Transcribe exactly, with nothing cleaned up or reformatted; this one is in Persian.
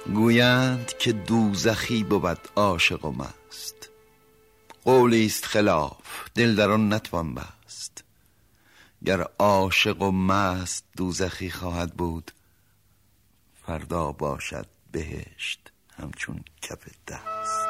گویند که دوزخی بود عاشق و مست، قولی است خلاف دل در آن نتوان بست. گر عاشق و مست دوزخی خواهد بود، فردا باشد بهشت همچون کف دست.